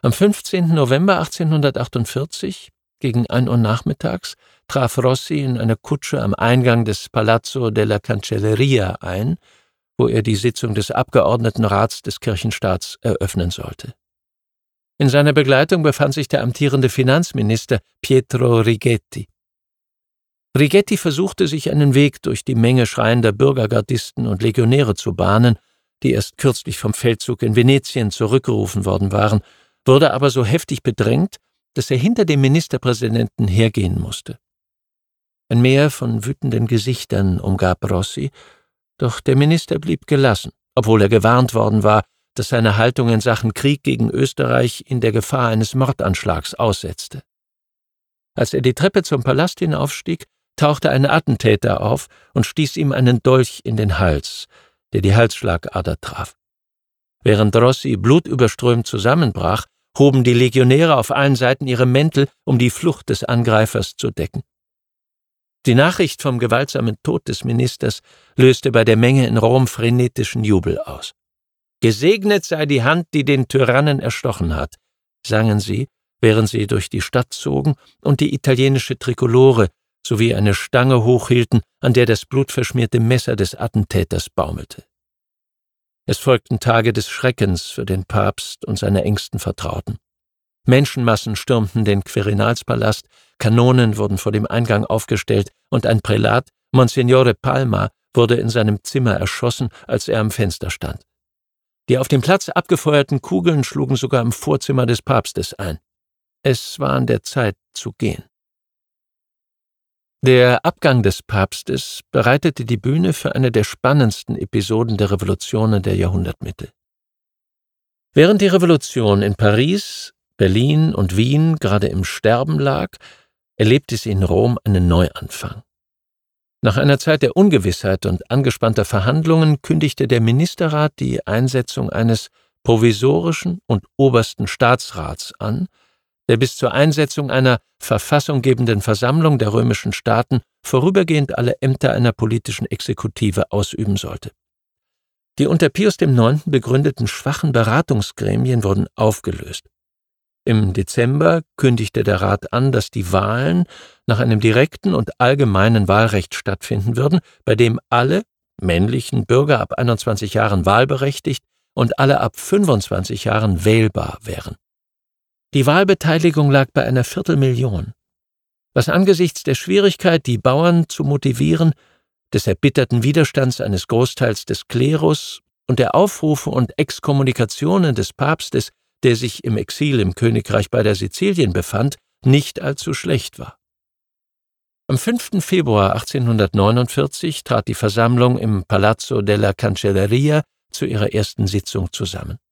Am 15. November 1848, gegen 1 Uhr nachmittags, traf Rossi in einer Kutsche am Eingang des Palazzo della Cancelleria ein, wo er die Sitzung des Abgeordnetenrats des Kirchenstaats eröffnen sollte. In seiner Begleitung befand sich der amtierende Finanzminister Pietro Righetti. Righetti versuchte, sich einen Weg durch die Menge schreiender Bürgergardisten und Legionäre zu bahnen, die erst kürzlich vom Feldzug in Venetien zurückgerufen worden waren, wurde aber so heftig bedrängt, dass er hinter dem Ministerpräsidenten hergehen musste. Ein Meer von wütenden Gesichtern umgab Rossi, doch der Minister blieb gelassen, obwohl er gewarnt worden war, dass seine Haltung in Sachen Krieg gegen Österreich ihn der Gefahr eines Mordanschlags aussetzte. Als er die Treppe zum Palast hinaufstieg, tauchte ein Attentäter auf und stieß ihm einen Dolch in den Hals, der die Halsschlagader traf. Während Rossi blutüberströmt zusammenbrach, hoben die Legionäre auf allen Seiten ihre Mäntel, um die Flucht des Angreifers zu decken. Die Nachricht vom gewaltsamen Tod des Ministers löste bei der Menge in Rom frenetischen Jubel aus. »Gesegnet sei die Hand, die den Tyrannen erstochen hat«, sangen sie, während sie durch die Stadt zogen und die italienische Trikolore sowie eine Stange hochhielten, an der das blutverschmierte Messer des Attentäters baumelte. Es folgten Tage des Schreckens für den Papst und seine engsten Vertrauten. Menschenmassen stürmten den Quirinalspalast, Kanonen wurden vor dem Eingang aufgestellt und ein Prälat, Monsignore Palma, wurde in seinem Zimmer erschossen, als er am Fenster stand. Die auf dem Platz abgefeuerten Kugeln schlugen sogar im Vorzimmer des Papstes ein. Es war an der Zeit zu gehen. Der Abgang des Papstes bereitete die Bühne für eine der spannendsten Episoden der Revolutionen der Jahrhundertmitte. Während die Revolution in Paris, Berlin und Wien gerade im Sterben lag, erlebte sie in Rom einen Neuanfang. Nach einer Zeit der Ungewissheit und angespannter Verhandlungen kündigte der Ministerrat die Einsetzung eines provisorischen und obersten Staatsrats an, der bis zur Einsetzung einer verfassunggebenden Versammlung der römischen Staaten vorübergehend alle Ämter einer politischen Exekutive ausüben sollte. Die unter Pius IX. Begründeten schwachen Beratungsgremien wurden aufgelöst. Im Dezember kündigte der Rat an, dass die Wahlen nach einem direkten und allgemeinen Wahlrecht stattfinden würden, bei dem alle männlichen Bürger ab 21 Jahren wahlberechtigt und alle ab 25 Jahren wählbar wären. Die Wahlbeteiligung lag bei einer Viertelmillion, was angesichts der Schwierigkeit, die Bauern zu motivieren, des erbitterten Widerstands eines Großteils des Klerus und der Aufrufe und Exkommunikationen des Papstes, der sich im Exil im Königreich beider Sizilien befand, nicht allzu schlecht war. Am 5. Februar 1849 trat die Versammlung im Palazzo della Cancelleria zu ihrer ersten Sitzung zusammen.